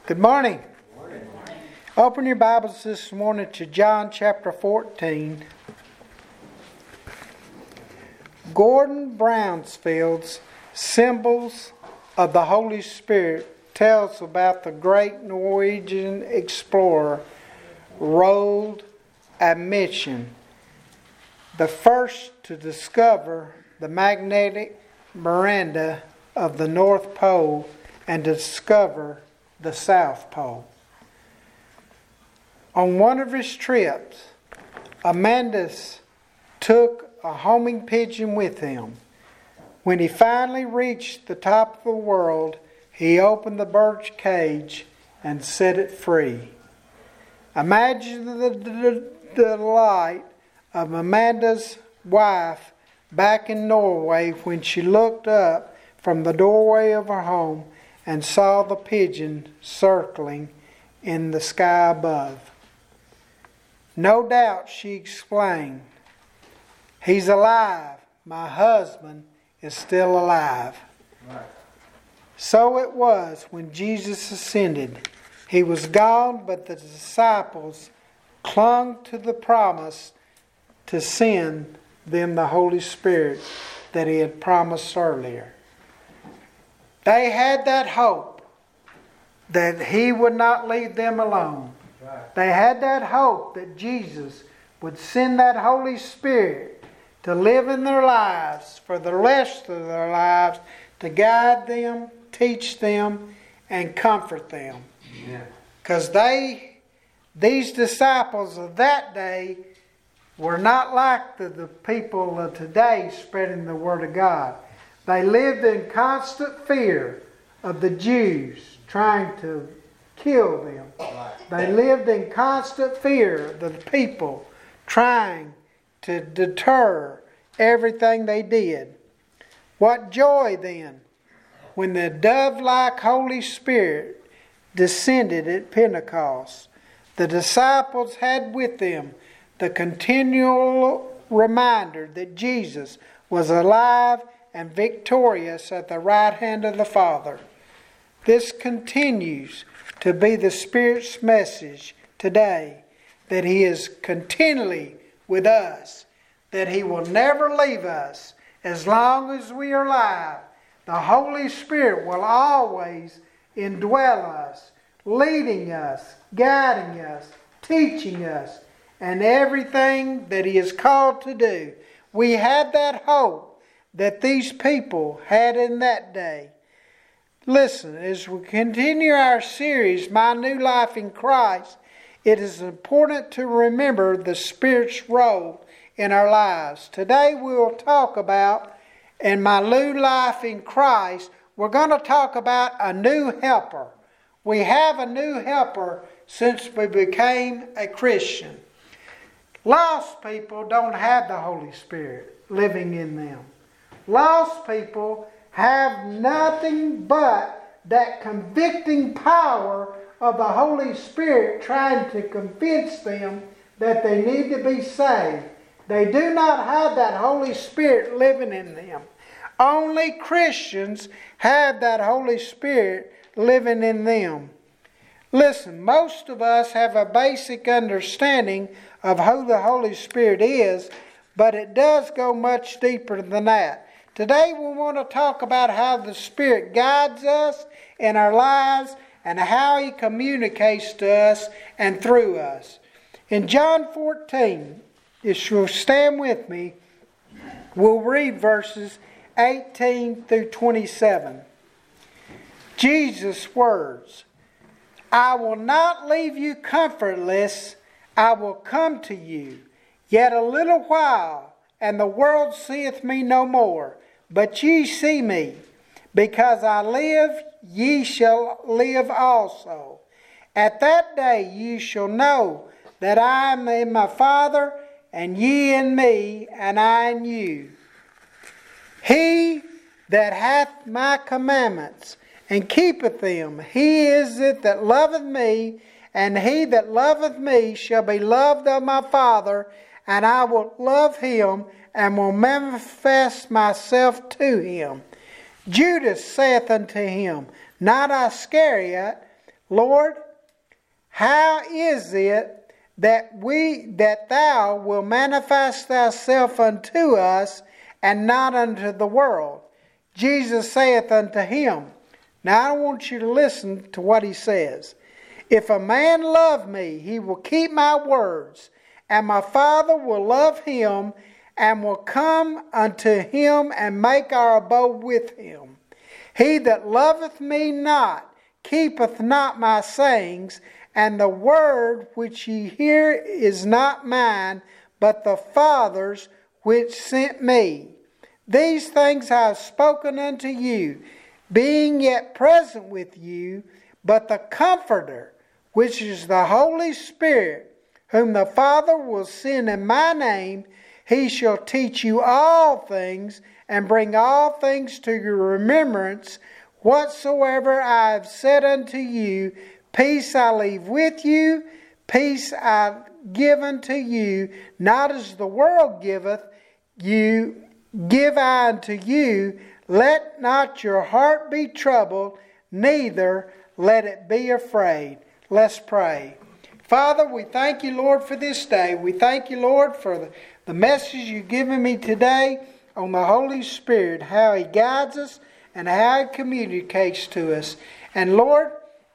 Good morning. Open your Bibles this morning to John chapter 14. Gordon Brownsfield's Symbols of the Holy Spirit tells about the great Norwegian explorer Roald Amundsen, the first to discover the magnetic miranda of the North Pole and discover the South Pole. On one of his trips, Amundsen took a homing pigeon with him. When he finally reached the top of the world, he opened the bird's cage and set it free. Imagine the delight of Amundsen's wife back in Norway when she looked up from the doorway of her home and saw the pigeon circling in the sky above. No doubt she exclaimed, "He's alive. My husband is still alive." Right. So it was when Jesus ascended. He was gone, but the disciples clung to the promise to send them the Holy Spirit that He had promised earlier. They had that hope that He would not leave them alone. Right. They had that hope that Jesus would send that Holy Spirit to live in their lives for the rest of their lives, to guide them, teach them, and comfort them. Because these disciples of that day were not like the people of today spreading the Word of God. They lived in constant fear of the Jews trying to kill them. They lived in constant fear of the people trying to deter everything they did. What joy then when the dove-like Holy Spirit descended at Pentecost. The disciples had with them the continual reminder that Jesus was alive and victorious at the right hand of the Father. This continues to be the Spirit's message today, that He is continually with us, that He will never leave us as long as we are alive. The Holy Spirit will always indwell us, leading us, guiding us, teaching us, and everything that He is called to do. We have that hope that these people had in that day. Listen, as we continue our series, My New Life in Christ, it is important to remember the Spirit's role in our lives. Today we will talk about, in My New Life in Christ, we're going to talk about a new helper. We have a new helper since we became a Christian. Lost people don't have the Holy Spirit living in them. Lost people have nothing but that convicting power of the Holy Spirit trying to convince them that they need to be saved. They do not have that Holy Spirit living in them. Only Christians have that Holy Spirit living in them. Listen, most of us have a basic understanding of who the Holy Spirit is, but it does go much deeper than that. Today we want to talk about how the Spirit guides us in our lives and how He communicates to us and through us. In John 14, if you'll stand with me, we'll read verses 18 through 27. Jesus' words, "I will not leave you comfortless, I will come to you. Yet a little while, and the world seeth me no more. But ye see me. Because I live, ye shall live also. At that day ye shall know that I am in my Father, and ye in me, and I in you. He that hath my commandments, and keepeth them, he is it that loveth me, and he that loveth me shall be loved of my Father, and I will love him, and will manifest myself to him. Judas saith unto him, not Iscariot, Lord, how is it that thou wilt manifest thyself unto us, and not unto the world? Jesus saith unto him, now I want you to listen to what he says. If a man love me, he will keep my words, and my Father will love him, and will come unto him, and make our abode with him. He that loveth me not, keepeth not my sayings, and the word which ye hear is not mine, but the Father's which sent me. These things I have spoken unto you, being yet present with you, but the Comforter, which is the Holy Spirit, whom the Father will send in my name, he shall teach you all things, and bring all things to your remembrance, whatsoever I have said unto you. Peace I leave with you, peace I give unto you, not as the world giveth, you give I unto you. Let not your heart be troubled, neither let it be afraid. Let's pray. Father, we thank you, Lord, for this day. We thank you, Lord, for the message you've given me today on the Holy Spirit, how he guides us and how he communicates to us. And Lord,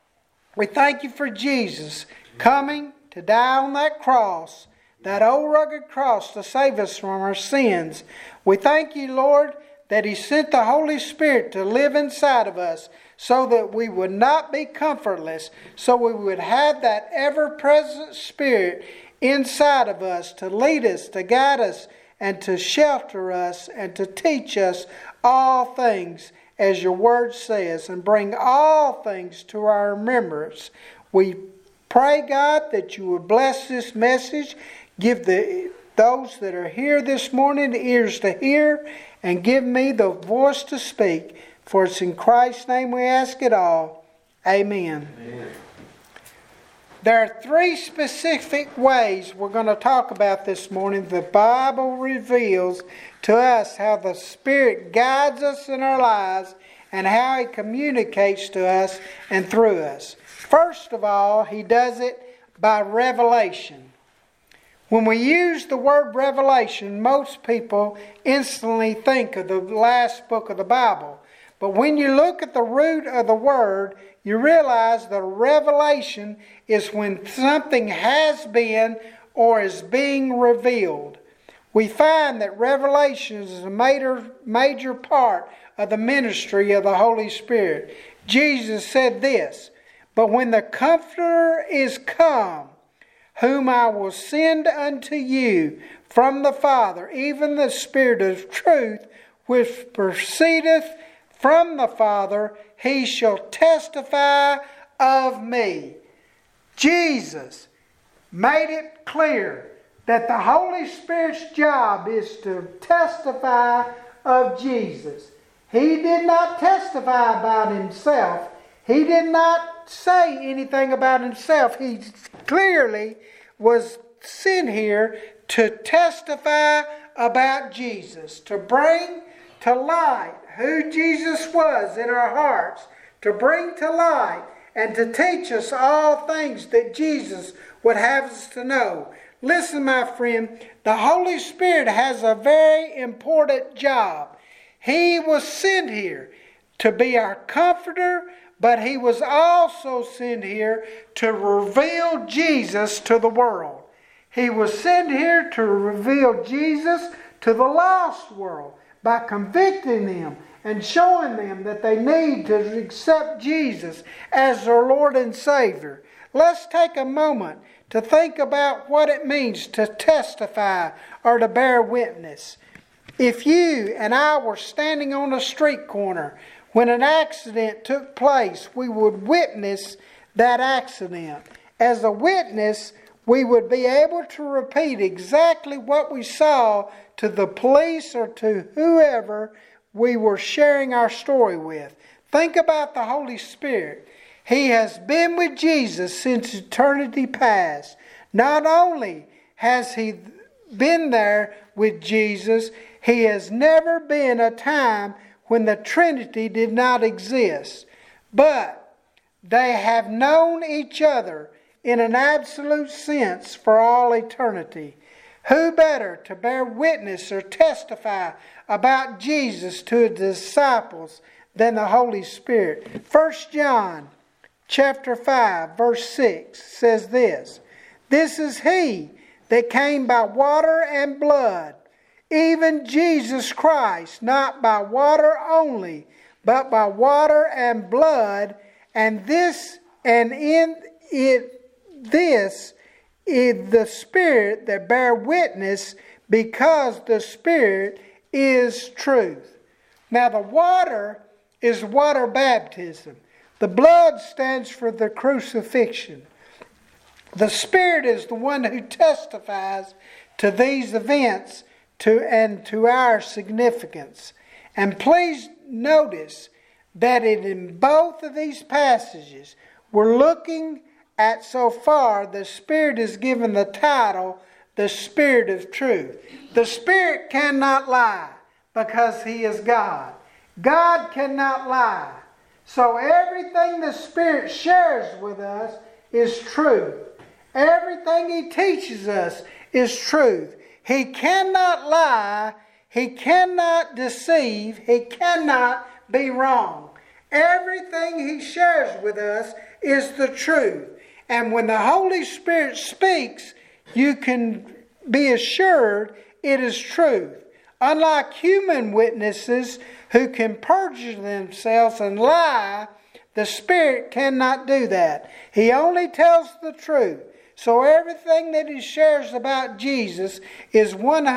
we thank you for Jesus coming to die on that cross, that old rugged cross, to save us from our sins. We thank you, Lord, that he sent the Holy Spirit to live inside of us so that we would not be comfortless, so we would have that ever-present Spirit inside of us to lead us, to guide us, and to shelter us, and to teach us all things, as your word says, and bring all things to our remembrance. We pray, God, that you would bless this message, give those that are here this morning the ears to hear, and give me the voice to speak. For it's in Christ's name we ask it all. Amen. Amen. There are three specific ways we're going to talk about this morning. The Bible reveals to us how the Spirit guides us in our lives and how he communicates to us and through us. First of all, he does it by revelation. When we use the word revelation, most people instantly think of the last book of the Bible. But when you look at the root of the word, you realize that revelation is when something has been or is being revealed. We find that revelation is a major part of the ministry of the Holy Spirit. Jesus said this, "But when the Comforter is come, whom I will send unto you from the Father, even the Spirit of truth, which proceedeth from the Father, he shall testify of me." Jesus made it clear that the Holy Spirit's job is to testify of Jesus. He did not testify about himself. He did not say anything about himself. He clearly was sent here to testify about Jesus, to bring to light who Jesus was in our hearts, to bring to light and to teach us all things that Jesus would have us to know. Listen, my friend, the Holy Spirit has a very important job. He was sent here to be our comforter, but he was also sent here to reveal Jesus to the world. He was sent here to reveal Jesus to the lost world by convicting them and showing them that they need to accept Jesus as their Lord and Savior. Let's take a moment to think about what it means to testify or to bear witness. If you and I were standing on a street corner when an accident took place, we would witness that accident. As a witness, we would be able to repeat exactly what we saw to the police or to whoever we were sharing our story with. Think about the Holy Spirit. He has been with Jesus since eternity past. Not only has he been there with Jesus, he has never been a time when the Trinity did not exist. But they have known each other in an absolute sense for all eternity. Who better to bear witness or testify about Jesus to his disciples than the Holy Spirit? 1 John chapter 5 verse 6 says this, "This is he that came by water and blood, even Jesus Christ, not by water only, but by water and blood, and in this is the Spirit that bear witness, because the Spirit is truth." Now the water is water baptism. The blood stands for the crucifixion. The Spirit is the one who testifies to these events and to our significance. And please notice that in both of these passages we're looking at so far, the Spirit is given the title, the Spirit of truth. The Spirit cannot lie because He is God. God cannot lie. So everything the Spirit shares with us is truth. Everything He teaches us is truth. He cannot lie. He cannot deceive. He cannot be wrong. Everything He shares with us is the truth. And when the Holy Spirit speaks, you can be assured it is truth. Unlike human witnesses who can perjure themselves and lie, the Spirit cannot do that. He only tells the truth. So everything that He shares about Jesus is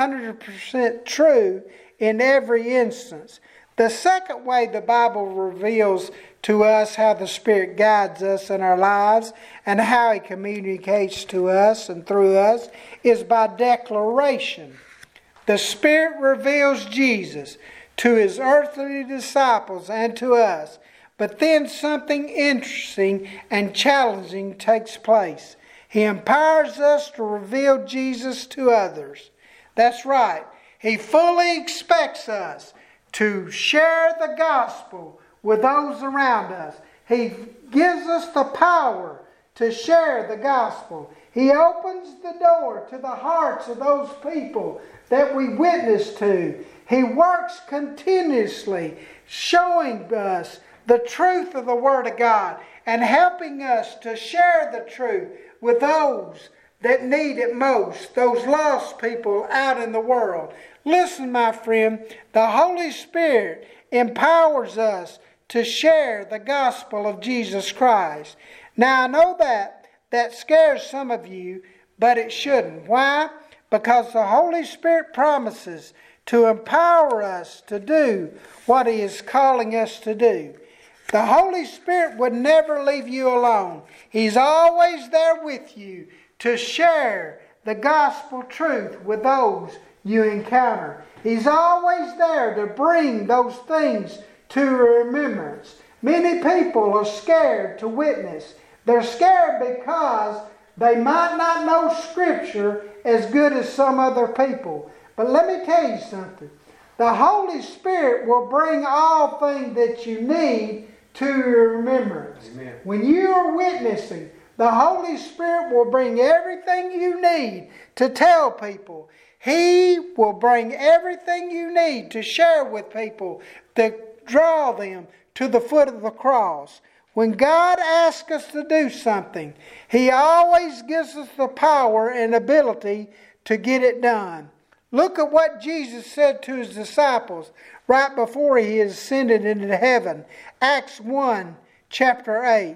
100% true in every instance. The second way the Bible reveals to us how the Spirit guides us in our lives and how He communicates to us and through us is by declaration. The Spirit reveals Jesus to His earthly disciples and to us. But then something interesting and challenging takes place. He empowers us to reveal Jesus to others. That's right. He fully expects us to share the gospel with those around us. He gives us the power to share the gospel. He opens the door to the hearts of those people that we witness to. He works continuously, showing us the truth of the Word of God and helping us to share the truth with those that need it most, those lost people out in the world. Listen, my friend, the Holy Spirit empowers us to share the gospel of Jesus Christ. Now, I know that scares some of you, but it shouldn't. Why? Because the Holy Spirit promises to empower us to do what He is calling us to do. The Holy Spirit would never leave you alone. He's always there with you to share the gospel truth with those you encounter. He's always there to bring those things to remembrance. Many people are scared to witness. They're scared because they might not know Scripture as good as some other people. But let me tell you something. The Holy Spirit will bring all things that you need to your remembrance. Amen. When you are witnessing, the Holy Spirit will bring everything you need to tell people. He will bring everything you need to share with people, to draw them to the foot of the cross. When God asks us to do something, He always gives us the power and ability to get it done. Look at what Jesus said to His disciples right before He ascended into heaven. Acts 1, chapter 8.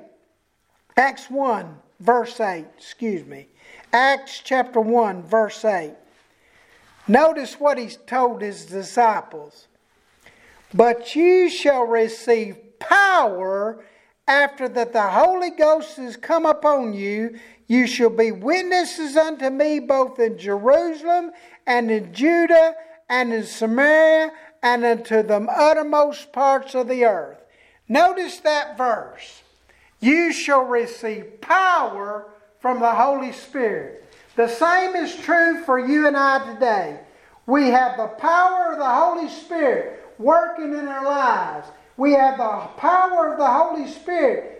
Acts 1, verse 8. Acts chapter 1, verse 8. Notice what He told His disciples. "But ye shall receive power after that the Holy Ghost is come upon you. You shall be witnesses unto me both in Jerusalem and in Judah and in Samaria and unto the uttermost parts of the earth." Notice that verse. You shall receive power from the Holy Spirit. The same is true for you and I today. We have the power of the Holy Spirit working in our lives. We have the power of the Holy Spirit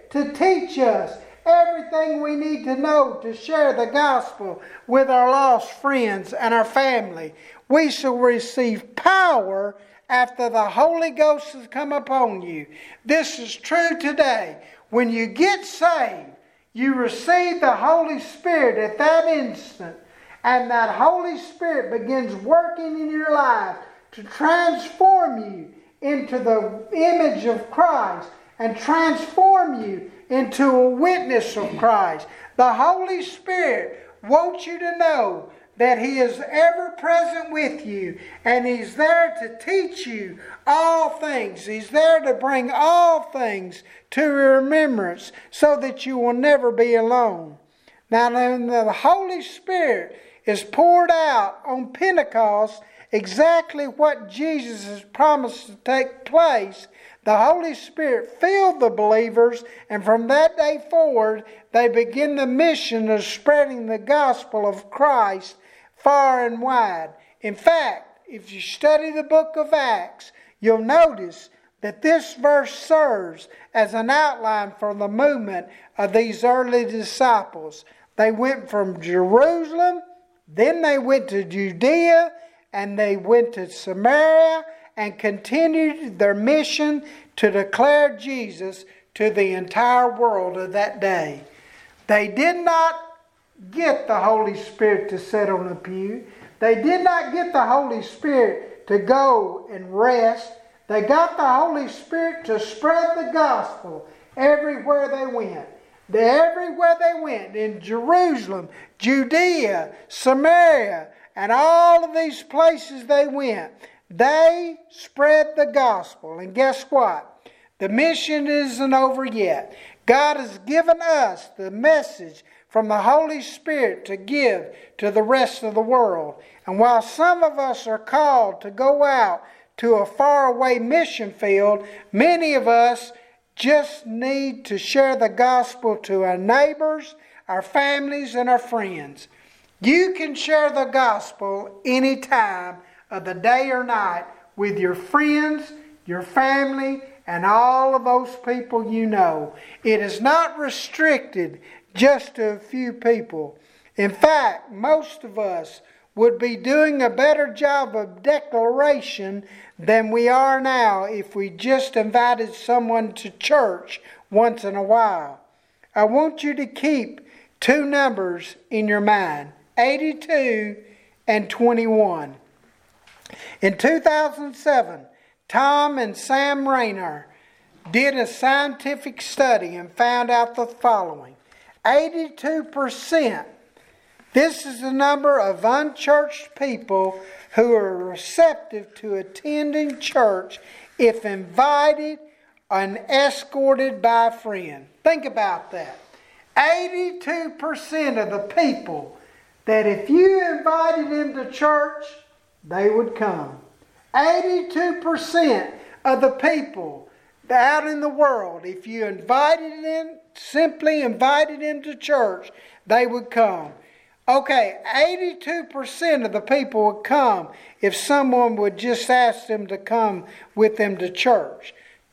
to teach us everything we need to know to share the gospel with our lost friends and our family. We shall receive power after the Holy Ghost has come upon you. This is true today. When you get saved, you receive the Holy Spirit at that instant, and that Holy Spirit begins working in your life to transform you into the image of Christ and transform you into a witness of Christ. The Holy Spirit wants you to know that He is ever present with you, and He's there to teach you all things. He's there to bring all things to remembrance so that you will never be alone. Now, when the Holy Spirit is poured out on Pentecost, exactly what Jesus has promised to take place, the Holy Spirit filled the believers, and from that day forward, they begin the mission of spreading the gospel of Christ far and wide. In fact, if you study the book of Acts, you'll notice that this verse serves as an outline for the movement of these early disciples. They went from Jerusalem, then they went to Judea, and they went to Samaria, and continued their mission to declare Jesus to the entire world of that day. They did not get the Holy Spirit to sit on a pew. They did not get the Holy Spirit to go and rest. They got the Holy Spirit to spread the gospel everywhere they went. Everywhere they went, in Jerusalem, Judea, Samaria, and all of these places they went, they spread the gospel. And guess what? The mission isn't over yet. God has given us the message from the Holy Spirit to give to the rest of the world. And while some of us are called to go out to a faraway mission field, many of us just need to share the gospel to our neighbors, our families, and our friends. You can share the gospel any time of the day or night with your friends, your family, and all of those people you know. It is not restricted just to a few people. In fact, most of us would be doing a better job of declaration than we are now if we just invited someone to church once in a while. I want you to keep two numbers in your mind, 82 and 21. In 2007, Tom and Sam Rainer did a scientific study and found out the following. 82%. This is the number of unchurched people who are receptive to attending church if invited and escorted by a friend. Think about that. 82% of the people that if you invited them to church, they would come. 82% of the people out in the world, if you invited them, simply invited them to church, they would come. Okay, 82% of the people would come if someone would just ask them to come with them to church.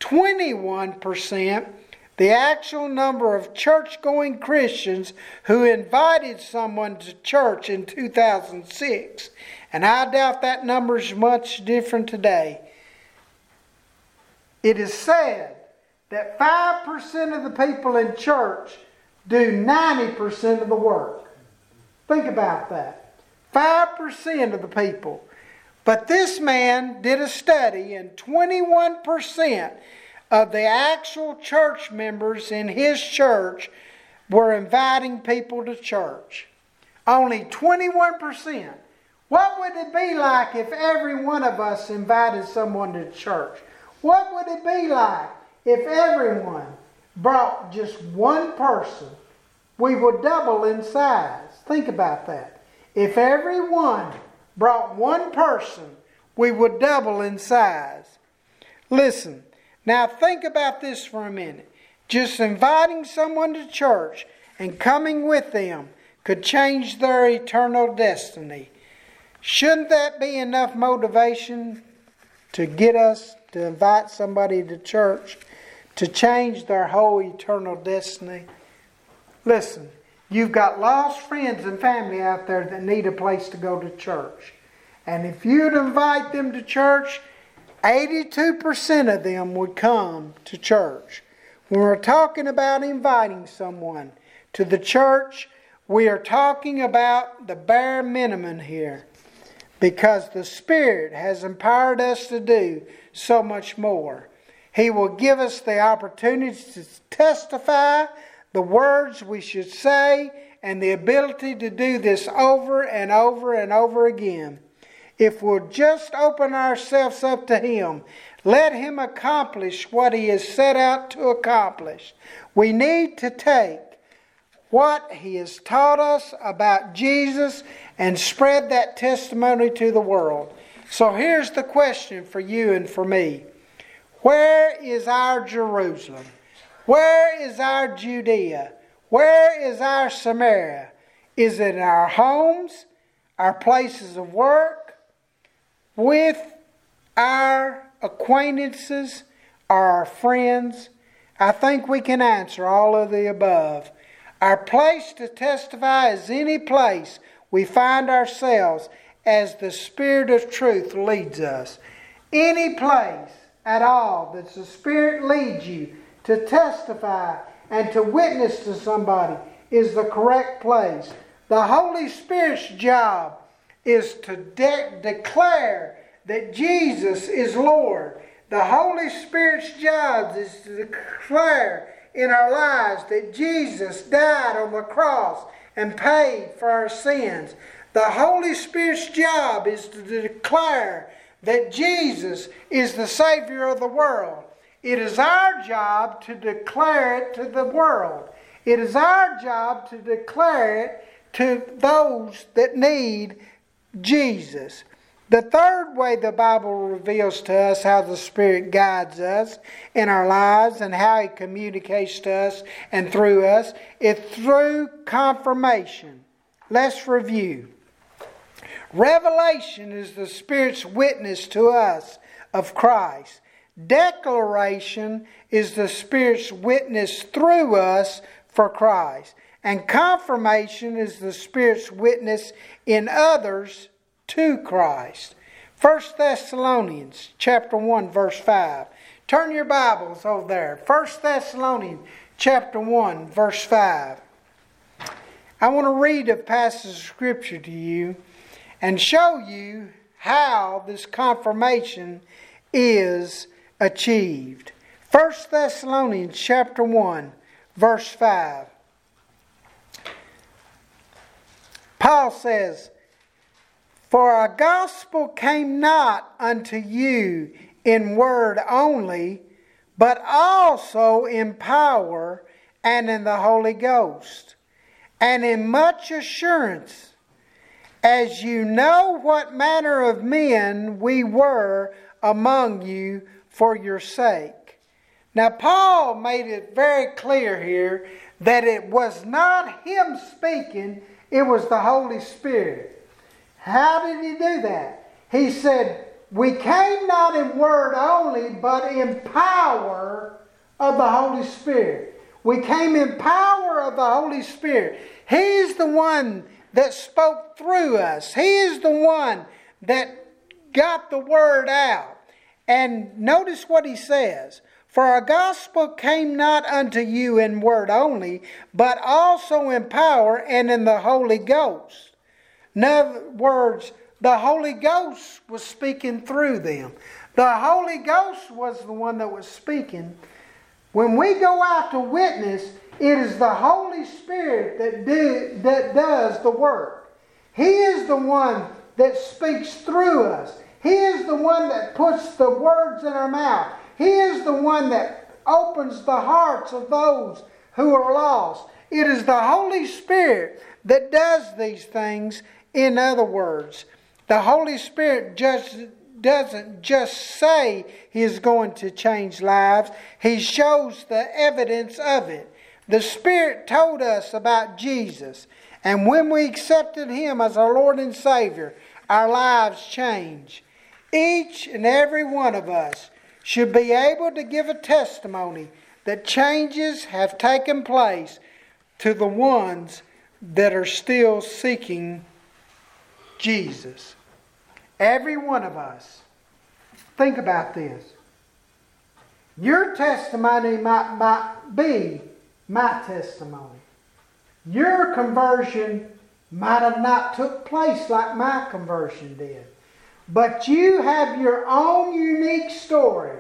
21%, the actual number of church-going Christians who invited someone to church in 2006. And I doubt that number is much different today. It is said that 5% of the people in church do 90% of the work. Think about that. 5% of the people. But this man did a study, and 21% of the actual church members in his church were inviting people to church. Only 21%. What would it be like if every one of us invited someone to church? What would it be like if everyone brought just one person? We would double in size. Think about that. If everyone brought one person, we would double in size. Listen, now think about this for a minute. Just inviting someone to church and coming with them could change their eternal destiny. Shouldn't that be enough motivation to get us to invite somebody to church? to change their whole eternal destiny? Listen, you've got lost friends and family out there that need a place to go to church. And if you'd invite them to church, 82% of them would come to church. When we're talking about inviting someone to the church, we are talking about the bare minimum here, because the Spirit has empowered us to do so much more. He will give us the opportunity to testify the words we should say and the ability to do this over and over and over again. If we'll just open ourselves up to Him, let Him accomplish what He has set out to accomplish. We need to take what He has taught us about Jesus and spread that testimony to the world. So here's the question for you and for me. Where is our Jerusalem? Where is our Judea? Where is our Samaria? Is it in our homes, our places of work, with our acquaintances, or our friends? I think we can answer all of the above. Our place to testify is any place we find ourselves as the Spirit of truth leads us. Any place at all that the Spirit leads you to testify and to witness to somebody is the correct place. The Holy Spirit's job is to declare that Jesus is Lord. The Holy Spirit's job is to declare in our lives that Jesus died on the cross and paid for our sins. The Holy Spirit's job is to declare that Jesus is the Savior of the world. It is our job to declare it to the world. It is our job to declare it to those that need Jesus. The third way the Bible reveals to us how the Spirit guides us in our lives and how He communicates to us and through us is through confirmation. Let's review. Revelation is the Spirit's witness to us of Christ. Declaration is the Spirit's witness through us for Christ. And confirmation is the Spirit's witness in others to Christ. 1 Thessalonians chapter 1 verse 5. Turn your Bibles over there. 1 Thessalonians chapter 1 verse 5. I want to read a passage of Scripture to you and show you how this confirmation is achieved. 1 Thessalonians chapter 1 verse 5. Paul says, "For our gospel came not unto you in word only, but also in power and in the Holy Ghost, and in much assurance, as you know what manner of men we were among you for your sake." Now Paul made it very clear here that it was not him speaking, it was the Holy Spirit. How did he do that? He said, we came not in word only, but in power of the Holy Spirit. We came in power of the Holy Spirit. He's the one that spoke through us. He is the one that got the word out. And notice what he says. "For our gospel came not unto you in word only, but also in power and in the Holy Ghost." In other words, the Holy Ghost was speaking through them. The Holy Ghost was the one that was speaking. When we go out to witness, it is the Holy Spirit that does the work. He is the one that speaks through us. He is the one that puts the words in our mouth. He is the one that opens the hearts of those who are lost. It is the Holy Spirit that does these things. In other words, the Holy Spirit doesn't just say He is going to change lives. He shows the evidence of it. The Spirit told us about Jesus. And when we accepted Him as our Lord and Savior, our lives change. Each and every one of us should be able to give a testimony that changes have taken place to the ones that are still seeking Jesus. Every one of us. Think about this. Your testimony might be my testimony. Your conversion might have not took place like my conversion did. But you have your own unique story.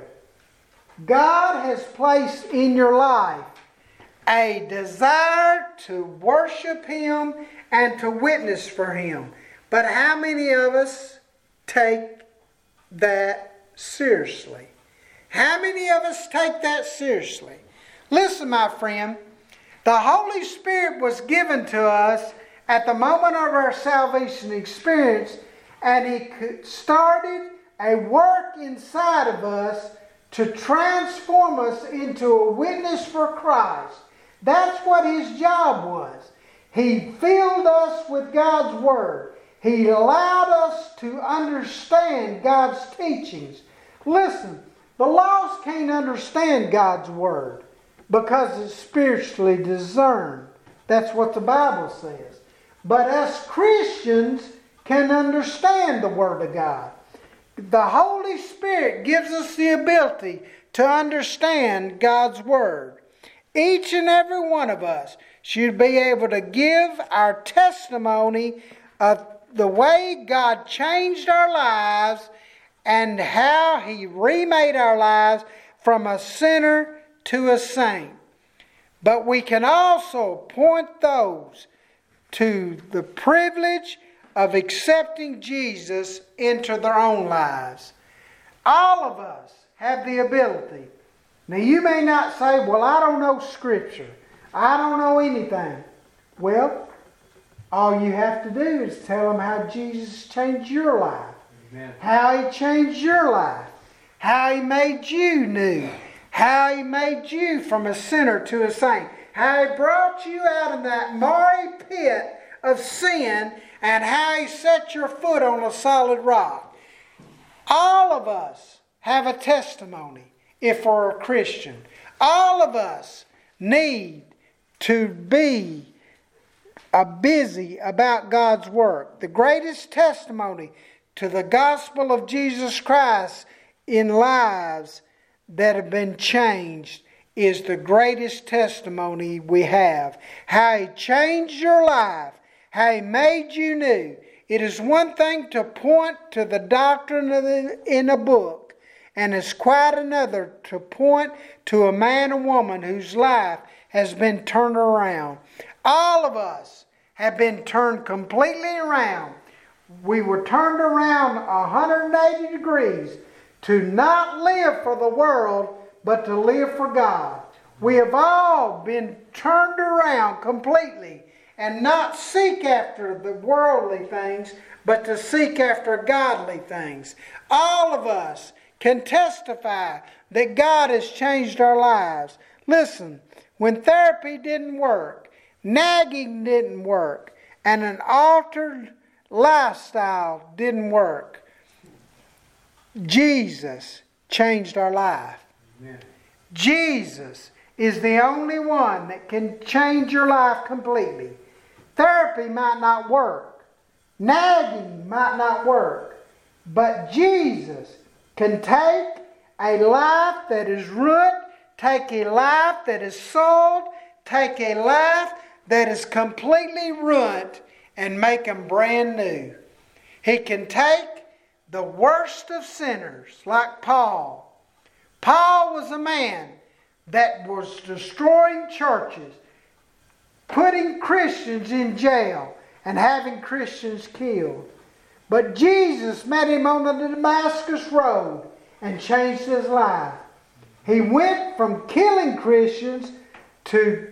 God has placed in your life a desire to worship Him and to witness for Him. But how many of us take that seriously? How many of us take that seriously? Listen, my friend, the Holy Spirit was given to us at the moment of our salvation experience, and He started a work inside of us to transform us into a witness for Christ. That's what His job was. He filled us with God's Word. He allowed us to understand God's teachings. Listen, the lost can't understand God's Word because it's spiritually discerned. That's what the Bible says. But us Christians can understand the Word of God. The Holy Spirit gives us the ability to understand God's Word. Each and every one of us should be able to give our testimony of the way God changed our lives and how He remade our lives from a sinner to a saint. But we can also point those to the privilege of accepting Jesus into their own lives. All of us have the ability. Now you may not say, well, I don't know Scripture. I don't know anything. Well, all you have to do is tell them how Jesus changed your life. Amen. How He changed your life. How He made you new. How He made you from a sinner to a saint. How He brought you out of that miry pit of sin, and how He set your foot on a solid rock. All of us have a testimony if we're a Christian. All of us need to be busy about God's work. The greatest testimony to the gospel of Jesus Christ in lives that have been changed is the greatest testimony we have. How He changed your life. How He made you new. It is one thing to point to the doctrine in a book, and it's quite another to point to a man or woman whose life has been turned around. All of us have been turned completely around. We were turned around 180 degrees to not live for the world, but to live for God. We have all been turned around completely and not seek after the worldly things, but to seek after godly things. All of us can testify that God has changed our lives. Listen, when therapy didn't work, nagging didn't work, and an altered lifestyle didn't work, Jesus changed our life. Amen. Jesus is the only one that can change your life completely. Therapy might not work. Nagging might not work. But Jesus can take a life that is ruined, take a life that is soiled, take a life that is completely ruined, and make them brand new. He can take the worst of sinners, like Paul. Paul was a man that was destroying churches, putting Christians in jail, and having Christians killed. But Jesus met him on the Damascus Road and changed his life. He went from killing Christians to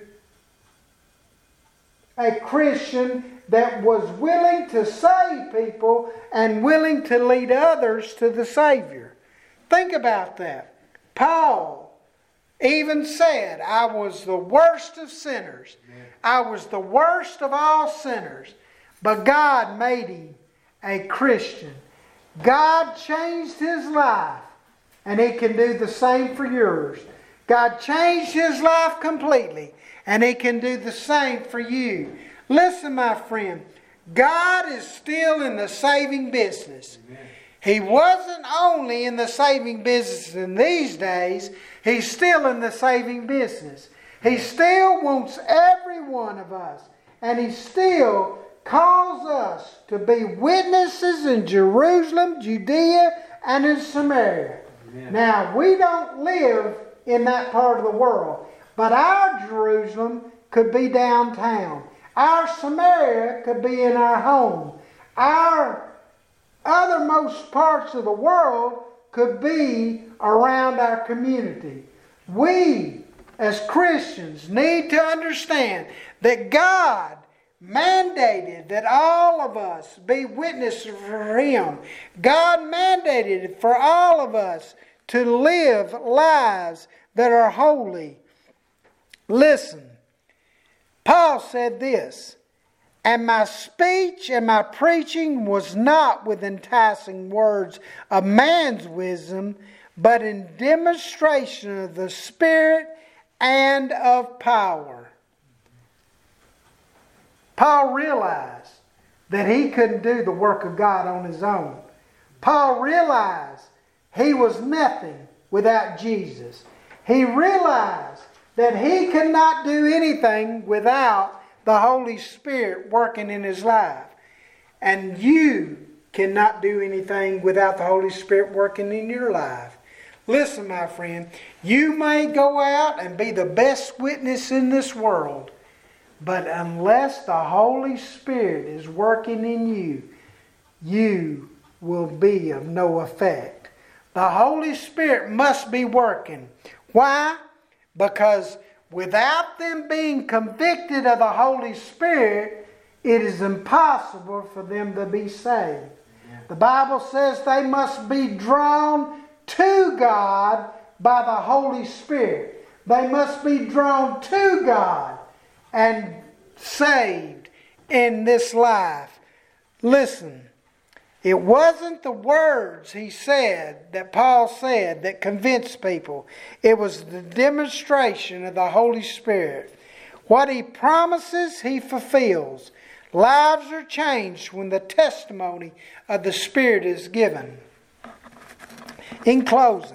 a Christian that was willing to save people and willing to lead others to the Savior. Think about that. Paul even said, I was the worst of sinners. Amen. I was the worst of all sinners. But God made him a Christian. God changed his life. And He can do the same for yours. God changed his life completely, and he can do the same for you. Listen, my friend, God is still in the saving business. Amen. He wasn't only in the saving business in these days, he's still in the saving business. He still wants every one of us, and he still calls us to be witnesses in Jerusalem, Judea, and in Samaria. Amen. Now, we don't live in that part of the world, but our Jerusalem could be downtown. Our Samaria could be in our home. Our othermost parts of the world could be around our community. We, as Christians, need to understand that God mandated that all of us be witnesses for Him. God mandated for all of us to live lives that are holy. Listen, Paul said this, "And my speech and my preaching was not with enticing words of man's wisdom, but in demonstration of the Spirit and of power." Paul realized that he couldn't do the work of God on his own. Paul realized he was nothing without Jesus. He realized that he could not do anything without the Holy Spirit working in his life. And you cannot do anything without the Holy Spirit working in your life. Listen, my friend, you may go out and be the best witness in this world, but unless the Holy Spirit is working in you, you will be of no effect. The Holy Spirit must be working. Why? Because without them being convicted of the Holy Spirit, it is impossible for them to be saved. The Bible says they must be drawn to God by the Holy Spirit. They must be drawn to God and saved in this life. Listen, it wasn't the words he said, that Paul said, that convinced people. It was the demonstration of the Holy Spirit. What he promises, he fulfills. Lives are changed when the testimony of the Spirit is given. In closing,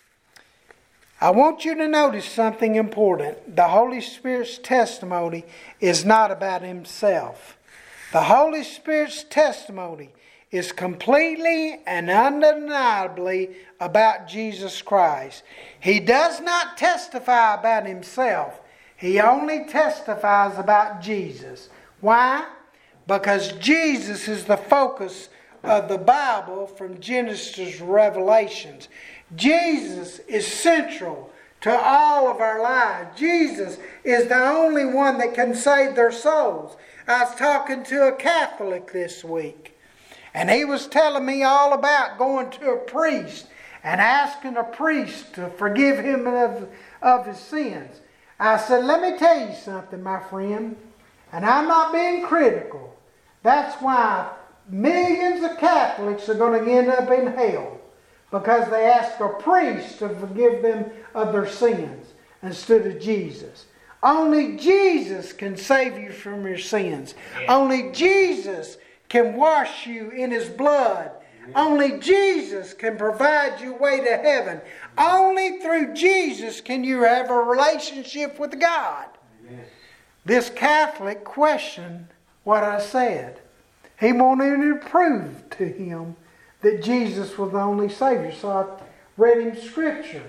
I want you to notice something important. The Holy Spirit's testimony is not about himself. The Holy Spirit's testimony is completely and undeniably about Jesus Christ. He does not testify about himself. He only testifies about Jesus. Why? Because Jesus is the focus of the Bible from Genesis to Revelations. Jesus is central to all of our lives. Jesus is the only one that can save their souls. I was talking to a Catholic this week, and he was telling me all about going to a priest and asking a priest to forgive him of his sins. I said, let me tell you something, my friend, and I'm not being critical. That's why millions of Catholics are going to end up in hell, because they ask a priest to forgive them of their sins instead of Jesus. Only Jesus can save you from your sins. Yeah. Only Jesus can wash you in His blood. Yeah. Only Jesus can provide you a way to heaven. Only through Jesus can you have a relationship with God. Yeah. This Catholic questioned what I said. He wanted to prove to him that Jesus was the only Savior. So I read him Scripture.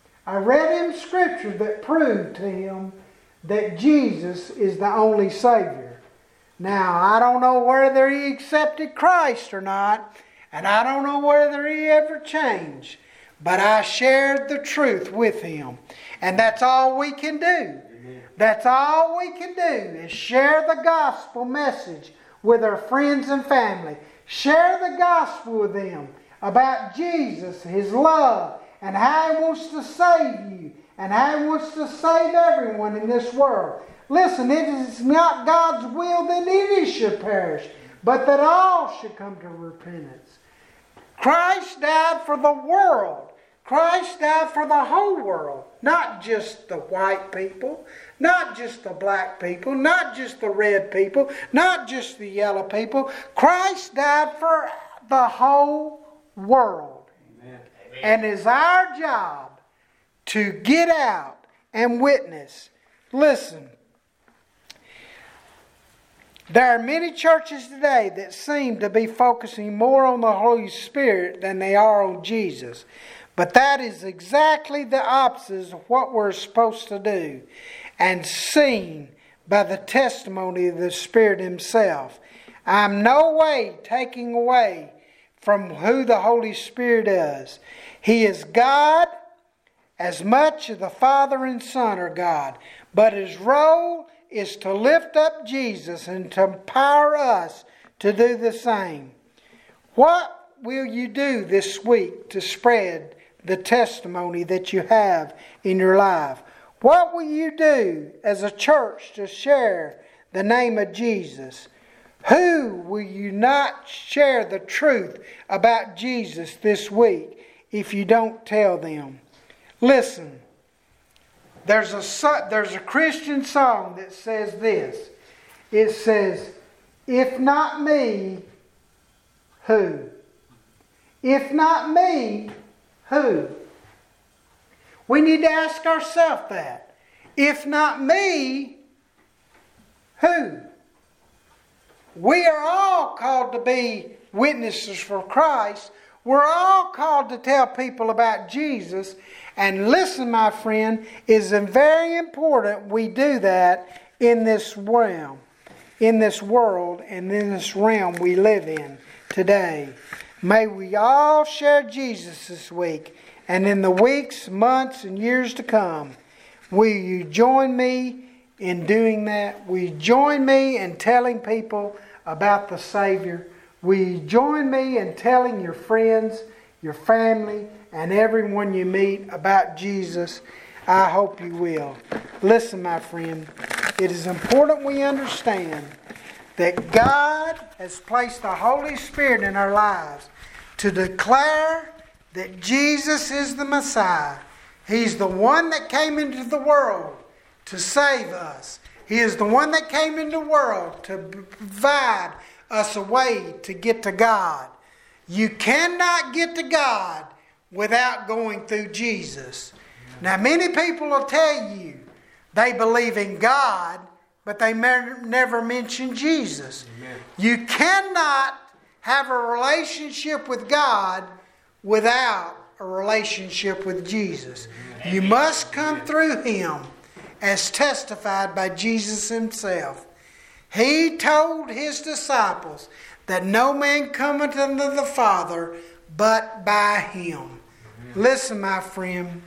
I read him Scripture that proved to him that Jesus is the only Savior. Now, I don't know whether he accepted Christ or not, and I don't know whether he ever changed, but I shared the truth with him. And that's all we can do. Amen. That's all we can do is share the gospel message with our friends and family. Share the gospel with them about Jesus, His love, and how He wants to save you, and how He wants to save everyone in this world. Listen, it is not God's will that any should perish, but that all should come to repentance. Christ died for the world. Christ died for the whole world, not just the white people, not just the black people, not just the red people, not just the yellow people. Christ died for the whole world. Amen. And it's our job to get out and witness. Listen, there are many churches today that seem to be focusing more on the Holy Spirit than they are on Jesus. But that is exactly the opposite of what we're supposed to do, and seen by the testimony of the Spirit Himself. I'm no way taking away from who the Holy Spirit is. He is God as much as the Father and Son are God. But His role is to lift up Jesus and to empower us to do the same. What will you do this week to spread the testimony that you have in your life? What will you do as a church to share the name of Jesus? Who will you not share the truth about Jesus this week if you don't tell them? Listen, there's a Christian song that says this. It says, if not me, who? If not me, who? We need to ask ourselves that. If not me, who? We are all called to be witnesses for Christ. We're all called to tell people about Jesus. And listen, my friend, it's very important we do that in this realm, in this world, and in this realm we live in today. May we all share Jesus this week, and in the weeks, months, and years to come. Will you join me in doing that? Will you join me in telling people about the Savior? Will you join me in telling your friends, your family, and everyone you meet about Jesus? I hope you will. Listen, my friend, it is important we understand that God has placed the Holy Spirit in our lives to declare that Jesus is the Messiah. He's the one that came into the world to save us. He is the one that came into the world to provide us a way to get to God. You cannot get to God without going through Jesus. Now, many people will tell you they believe in God, but they never mention Jesus. Amen. You cannot have a relationship with God without a relationship with Jesus. Amen. You must come through Him, as testified by Jesus Himself. He told His disciples that no man cometh unto the Father but by Him. Amen. Listen, my friend,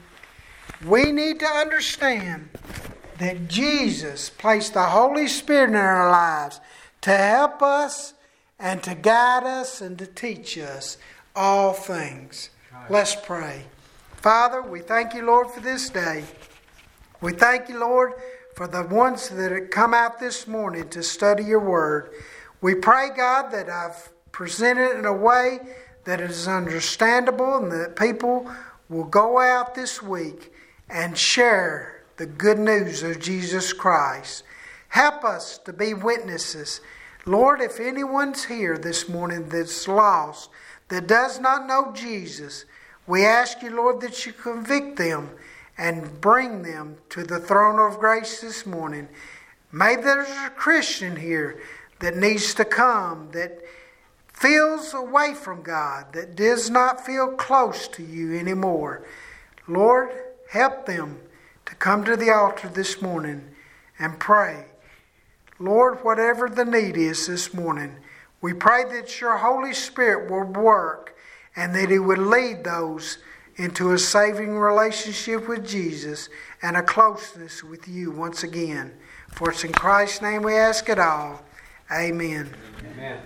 we need to understand that Jesus placed the Holy Spirit in our lives to help us and to guide us and to teach us all things. Let's pray. Father, we thank you, Lord, for this day. We thank you, Lord, for the ones that have come out this morning to study your word. We pray, God, that I've presented it in a way that is understandable and that people will go out this week and share the good news of Jesus Christ. Help us to be witnesses. Lord, if anyone's here this morning that's lost, that does not know Jesus, we ask you, Lord, that you convict them and bring them to the throne of grace this morning. Maybe there's a Christian here that needs to come, that feels away from God, that does not feel close to you anymore. Lord, help them to come to the altar this morning and pray. Lord, whatever the need is this morning, we pray that your Holy Spirit will work and that He would lead those into a saving relationship with Jesus and a closeness with you once again. For it's in Christ's name we ask it all. Amen. Amen.